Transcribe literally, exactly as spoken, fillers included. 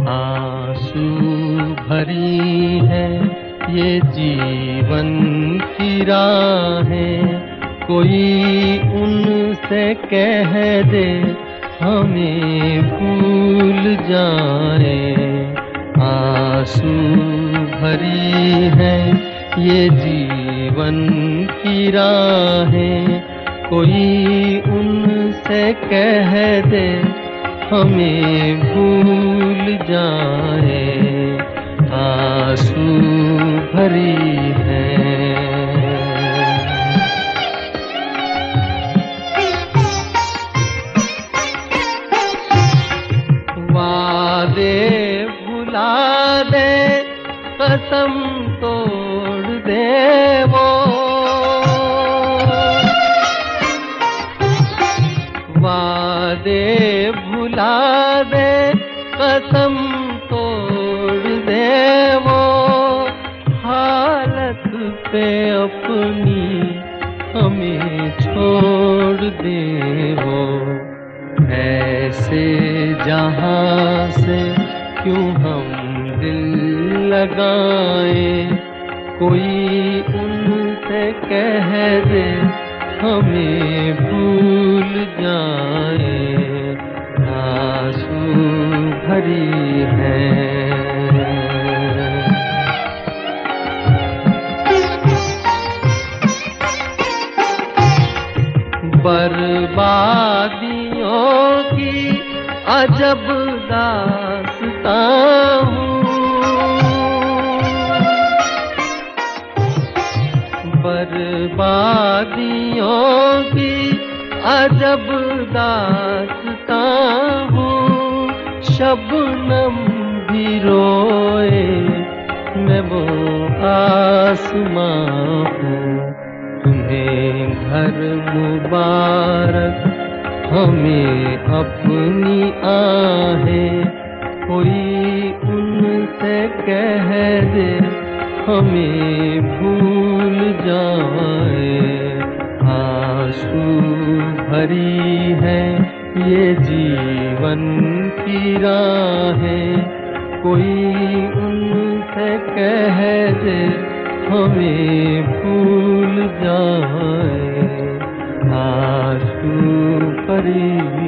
आंसू भरी है ये जीवन की राहें, कोई उनसे कह दे हमें भूल जाए। आंसू भरी है ये जीवन की राहें, कोई उनसे कह दे हमें भूल जाए। आंसू भरी है। वादे भुला दे, कसम तोड़ दे वो, वादे भुला दे, कसम तोड़ दे वो, हालत पे अपनी हमें छोड़ दे वो। ऐसे जहां से क्यों हम दिल लगाए, कोई उनसे कह दे हमें भूल जाए। आंसू भरी है। बर्बादियों की अजब दास्तां हूँ, बर्बादियों की अजब दास्तां हूँ। शबनम भी रोए मैं वो आसमां हूँ। तुम्हें घर मुबारक, हमें अपनी आहें, कोई उनसे कह दे हमें भूल जाए। आंसू भरी है ये जीवन की राहें, कोई उनसे कह दे हमें भूल जाए। आंसू भरी